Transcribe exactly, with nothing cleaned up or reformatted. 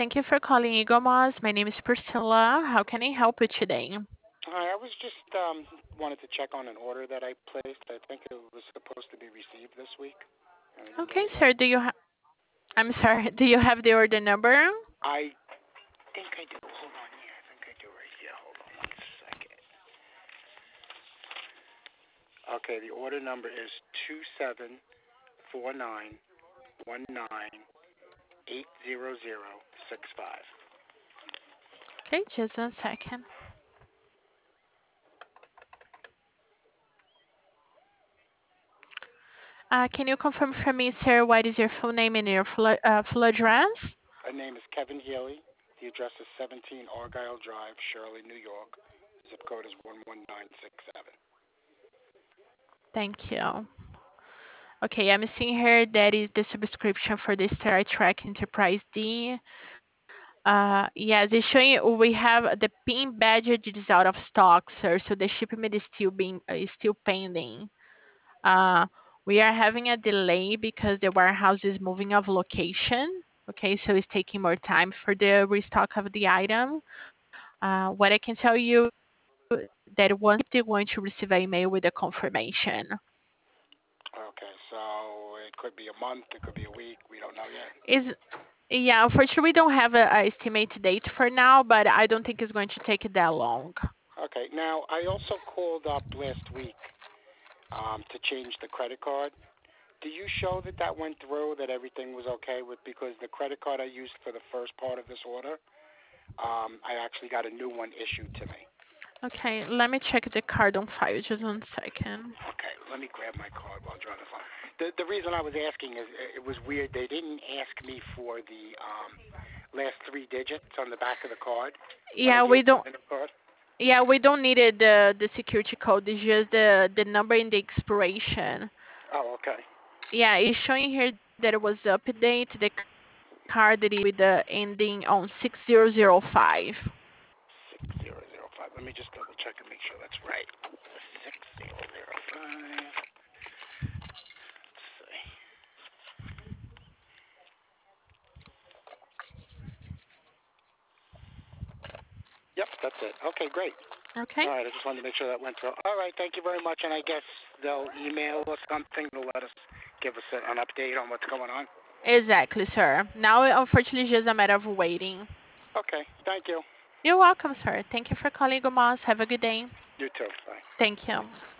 Thank you for calling Eagle Moss. My name is Priscilla. How can I help you today? Hi, I was just um wanted to check on an order that I placed. I think it was supposed to be received this week, and I didn't get Okay, it yet. sir. Do you ha- I'm sorry. Do you have the order number? I think I do. Hold on here. I think I do right here. Hold on one second. Okay, the order number is two seven four nine one nine eight zero zero six five. Okay, just one second. Uh, can you confirm for me, sir, what is your full name and your full, uh, full address? My name is Kevin Healy. The address is seventeen Argyle Drive, Shirley, New York. Zip code is one one nine six seven. Thank you. Okay, I'm seeing here that is the subscription for the Star Trek Enterprise D. Uh, yes, it's showing we have the pin badge is out of stock, sir. So the shipment is still being uh, is still pending. Uh, we are having a delay because the warehouse is moving of location. Okay, so it's taking more time for the restock of the item. Uh, what I can tell you that once they're going to receive an email with the confirmation. Okay, so it could be a month, it could be a week. We don't know yet. Is yeah, unfortunately we don't have a, a estimate date for now, but I don't think it's going to take that long. Okay. Now, I also called up last week um, to change the credit card. Do you show that that went through, that everything was okay with? Because the credit card I used for the first part of this order, um, I actually got a new one issued to me. Okay, let me check the card on file. Just one second. Okay, let me grab my card while you're on the phone. The the reason I was asking is uh, it was weird. They didn't ask me for the um, last three digits on the back of the card when I Yeah, we gave them don't. the new card. Yeah, we don't need it, the the security code. It's just the the number in the expiration. Oh, okay. Yeah, it's showing here that it was update the card that is with the ending on six zero zero five. Six zero zero five. Let me just double check and make sure that's right. Six zero zero five. Let's see. Yep, that's it. Okay, great. Okay. All right, I just wanted to make sure that went through. All right, thank you very much. And I guess they'll email us something to let us give us an update on what's going on. Exactly, sir. Now, unfortunately, it's just a matter of waiting. Okay, thank you. You're welcome, sir. Thank you for calling Gomas. Have a good day. You too. Bye. Thank you.